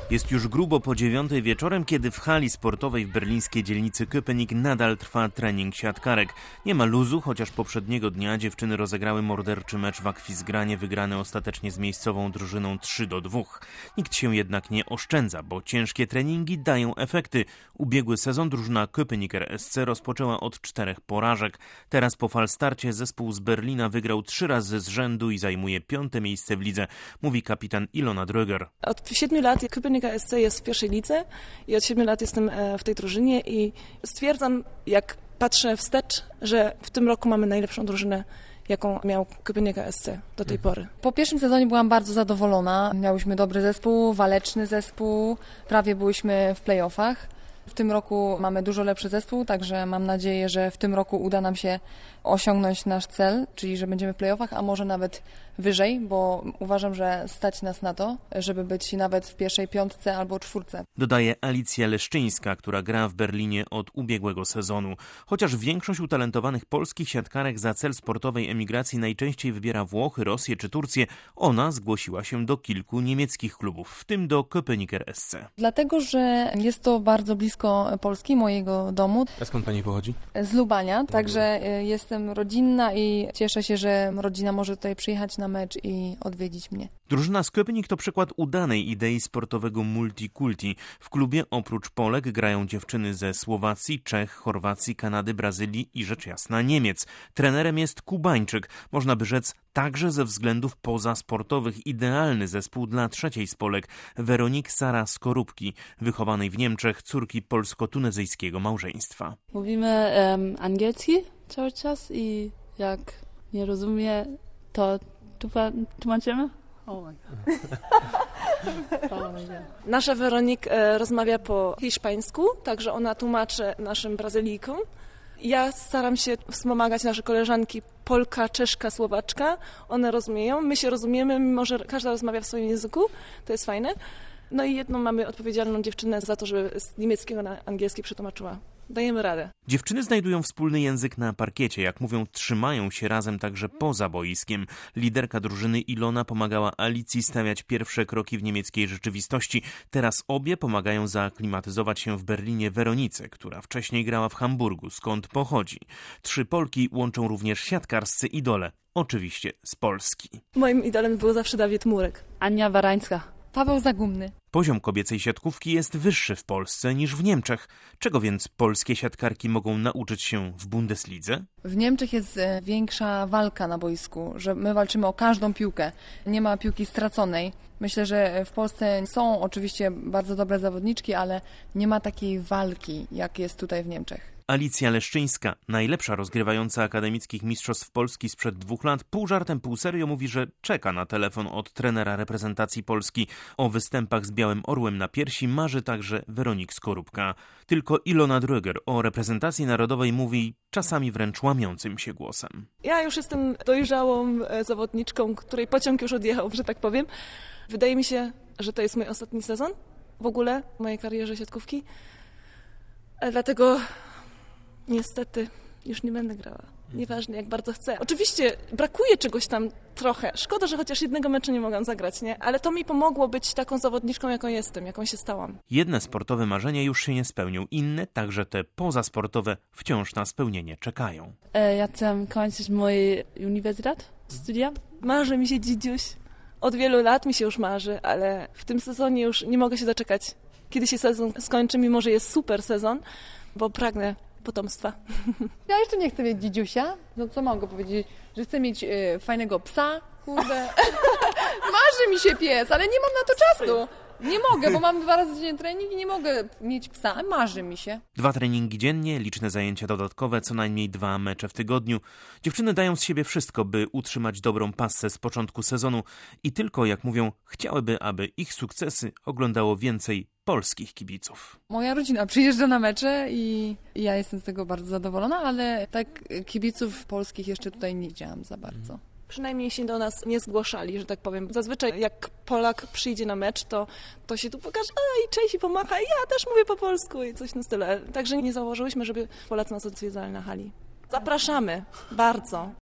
Jest już grubo po 9:00 wieczorem, kiedy w hali sportowej w berlińskiej dzielnicy Köpenick nadal trwa trening siatkarek. Nie ma luzu, chociaż poprzedniego dnia dziewczyny rozegrały morderczy mecz w Akwizgranie, wygrany ostatecznie z miejscową drużyną 3-2. Nikt się jednak nie oszczędza, bo ciężkie treningi dają efekty. Ubiegły sezon drużyna Köpenicker SC rozpoczęła od 4 porażek. Teraz po falstarcie zespół z Berlina wygrał 3 razy z rzędu i zajmuje 5. miejsce w lidze, mówi kapitan Ilona Dröger. Od 7 lat Köpenicker SC jest w pierwszej lidze i od 7 lat jestem w tej drużynie i stwierdzam, jak patrzę wstecz, że w tym roku mamy najlepszą drużynę, jaką miał Köpenicker SC do tej pory. Po pierwszym sezonie byłam bardzo zadowolona. Miałyśmy dobry zespół, waleczny zespół, prawie byłyśmy w play-offach. W tym roku mamy dużo lepszy zespół, także mam nadzieję, że w tym roku uda nam się osiągnąć nasz cel, czyli że będziemy w play-offach, a może nawet wyżej, bo uważam, że stać nas na to, żeby być nawet w pierwszej 5 albo 4. Dodaje Alicja Leszczyńska, która gra w Berlinie od ubiegłego sezonu. Chociaż większość utalentowanych polskich siatkarek za cel sportowej emigracji najczęściej wybiera Włochy, Rosję czy Turcję, ona zgłosiła się do kilku niemieckich klubów, w tym do Köpenicker SC. Dlatego, że jest to bardzo blisko Polski, mojego domu. A skąd pani pochodzi? Z Lubania, także jestem rodzinna i cieszę się, że rodzina może tutaj przyjechać na mecz i odwiedzić mnie. Drużyna z Köpenick to przykład udanej idei sportowego multikulti. W klubie oprócz Polek grają dziewczyny ze Słowacji, Czech, Chorwacji, Kanady, Brazylii i rzecz jasna Niemiec. Trenerem jest Kubańczyk. Można by rzec także ze względów pozasportowych idealny zespół dla trzeciej z Polek, Weronik Sara Skorupki, wychowanej w Niemczech, córki polsko-tunezyjskiego małżeństwa. Mówimy angielski cały czas i jak nie rozumie, to tłumaczymy? Oh my God. Nasza Weronik rozmawia po hiszpańsku, także ona tłumaczy naszym Brazylijkom. Ja staram się wspomagać nasze koleżanki Polka, Czeszka, Słowaczka. One rozumieją, my się rozumiemy, mimo że każda rozmawia w swoim języku. To jest fajne. No i jedną mamy odpowiedzialną dziewczynę za to, żeby z niemieckiego na angielski przetłumaczyła. Dajemy radę. Dziewczyny znajdują wspólny język na parkiecie. Jak mówią, trzymają się razem także poza boiskiem. Liderka drużyny Ilona pomagała Alicji stawiać pierwsze kroki w niemieckiej rzeczywistości. Teraz obie pomagają zaaklimatyzować się w Berlinie Weronice, która wcześniej grała w Hamburgu, skąd pochodzi. 3 Polki łączą również siatkarscy idole. Oczywiście z Polski. Moim idolem był zawsze Dawid Murek. Ania Warańska. Paweł Zagumny. Poziom kobiecej siatkówki jest wyższy w Polsce niż w Niemczech. Czego więc polskie siatkarki mogą nauczyć się w Bundeslidze? W Niemczech jest większa walka na boisku, że my walczymy o każdą piłkę. Nie ma piłki straconej. Myślę, że w Polsce są oczywiście bardzo dobre zawodniczki, ale nie ma takiej walki, jak jest tutaj w Niemczech. Alicja Leszczyńska, najlepsza rozgrywająca akademickich mistrzostw Polski sprzed 2 lat, pół żartem, pół serio mówi, że czeka na telefon od trenera reprezentacji Polski. O występach z Białym Orłem na piersi marzy także Weronik Skorupka. Tylko Ilona Dröger o reprezentacji narodowej mówi czasami wręcz łamiącym się głosem. Ja już jestem dojrzałą zawodniczką, której pociąg już odjechał, że tak powiem. Wydaje mi się, że to jest mój ostatni sezon w ogóle w mojej karierze siatkówki. Dlatego niestety już nie będę grała. Nieważne, jak bardzo chcę. Oczywiście brakuje czegoś tam trochę. Szkoda, że chociaż jednego meczu nie mogłam zagrać, nie? Ale to mi pomogło być taką zawodniczką, jaką jestem, jaką się stałam. Jedne sportowe marzenia już się nie spełnią. Inne, także te pozasportowe, wciąż na spełnienie czekają. Ja chcę kończyć mój uniwersytet, studia. Marzy mi się dzidziuś. Od wielu lat mi się już marzy, ale w tym sezonie już nie mogę się doczekać. Kiedy się sezon skończy, mimo że jest super sezon, bo pragnę potomstwa. Ja jeszcze nie chcę mieć dzidziusia. No co mogę powiedzieć? Że chcę mieć fajnego psa. Kurde. Marzy mi się pies, ale nie mam na to czasu. Nie mogę, bo mam 2 razy dziennie trening i nie mogę mieć psa. Marzy mi się. 2 treningi dziennie, liczne zajęcia dodatkowe, co najmniej 2 mecze w tygodniu. Dziewczyny dają z siebie wszystko, by utrzymać dobrą passę z początku sezonu i tylko, jak mówią, chciałyby, aby ich sukcesy oglądało więcej polskich kibiców. Moja rodzina przyjeżdża na mecze i ja jestem z tego bardzo zadowolona, ale tak kibiców polskich jeszcze tutaj nie widziałam za bardzo. Przynajmniej się do nas nie zgłaszali, że tak powiem. Zazwyczaj jak Polak przyjdzie na mecz, to się tu pokaże, i cześć i pomacha, i ja też mówię po polsku i coś na stylu. Także nie zauważyłyśmy, żeby Polacy nas odwiedzali na hali. Zapraszamy bardzo.